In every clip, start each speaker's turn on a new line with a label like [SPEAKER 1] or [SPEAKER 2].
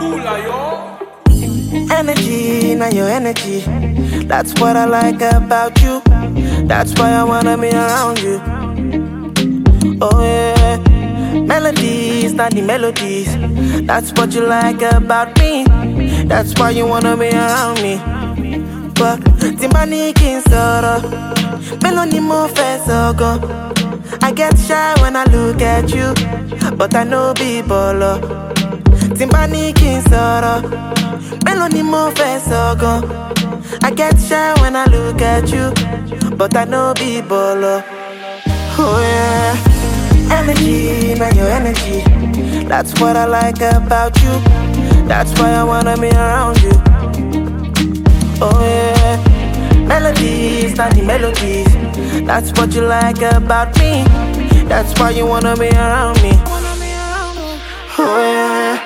[SPEAKER 1] cooler, yo.
[SPEAKER 2] Energy, now your energy. That's what I like about you. That's why I wanna be around you. Oh yeah. Melodies, not the melodies. That's what you like about me. That's why you wanna be around me. But Timbani king soro, melody mo fesogo. I get shy when I look at you, but I know be bolo. Timbani king soro, melody mo fesogo. I get shy when I look at you, but I know be bolo. Oh yeah. Energy, now your energy. That's what I like about you. That's why I wanna be around you. Oh yeah. Melodies, not the melodies. That's what you like about me. That's why you wanna be around me. Oh yeah.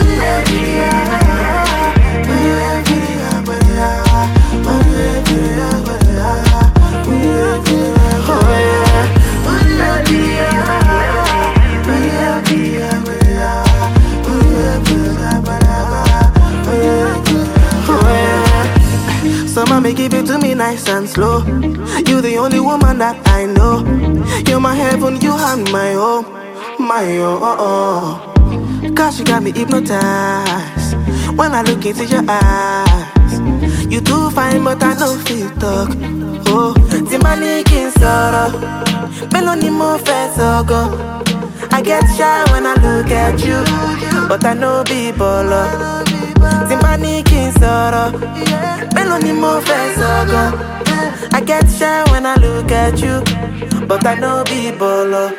[SPEAKER 2] So mommy, give it to me nice and slow. You the only woman that I know. You're my heaven, you are my home, my oh. Cause you got me hypnotized when I look into your eyes. You too fine, but I know feel talk. Oh, Timbani king soro, melody mo fesogo. I get shy when I look at you, but I know be bolo. Timbani king soro, melody mo fesogo. I get shy when I look at you, but I know be bolo.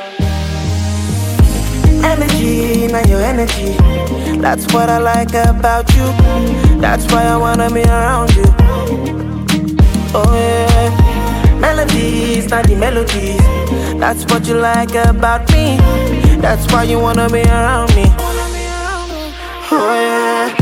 [SPEAKER 2] Energy, now your energy. That's what I like about you. That's why I wanna be around you. Oh yeah. Melodies, not the melodies. That's what you like about me. That's why you wanna be around me. Oh yeah.